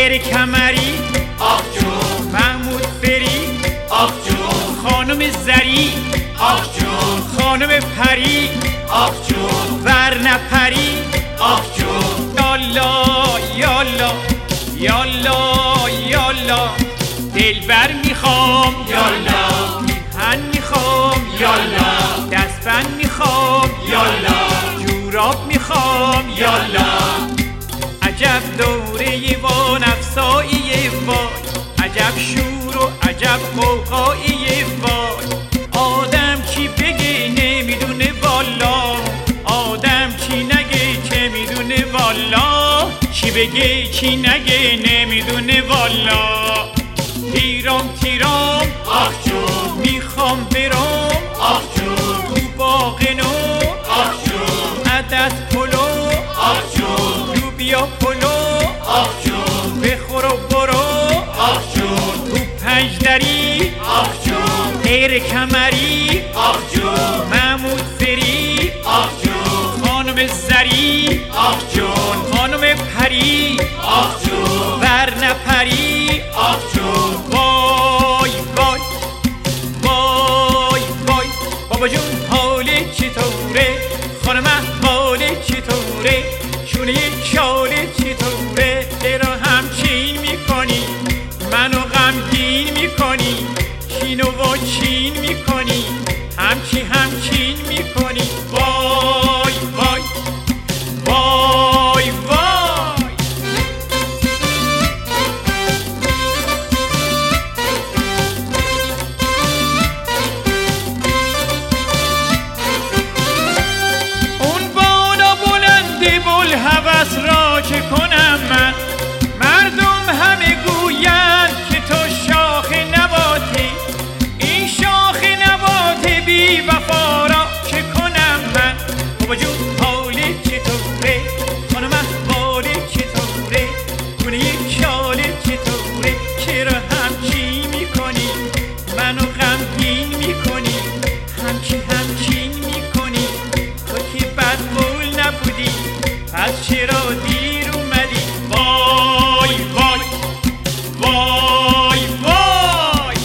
غیر کمری آخ جون، محمود فری آخ جون، خانم زری آخ جون، خانم پری آخ جون، ور نپری آخ جون، یالا یالا یالا یالا دلبر میخوام یالا، پیرهن میخوام یالا، دستبند میخوام یالا، جوراب میخوام یالا، عجب دوره وان افزایی وای، عجب شور و عجب قوقایی وای. آدم چی بگه نمیدونه والا، آدم چی نگه که میدونه والا، چی بگه چی نگه نمیدونه والا. تیرام تیرام آخ جون، میخوام برم آخ جون، تو باغ نو، آخ جون، عدس پلو آخ جون، لوبیا پلو آخ جون، بخور و برو آخ جون، تو پنج دری آخ جون، غیر کمری آخ جون، محمود فری آخ جون، خانم زری آخ جون، خانم پری آخ جون، ور نپری آخ جون، وای وای وای وای. بابا جون حاله چطوره، خانم حاله چطوره، شونه شاله چطوره، چرا همچین میکنی منو غمگین میکنی، چین و چین میکنی همچین میکنی. وای وای وای وای. اون بالا بلند بلهوس را چه کنم من، مردم همه گویند که تو شاخ نباتی، این شاخ نبات بی وفا را چه کنم من. بابا جون حاله چطوره،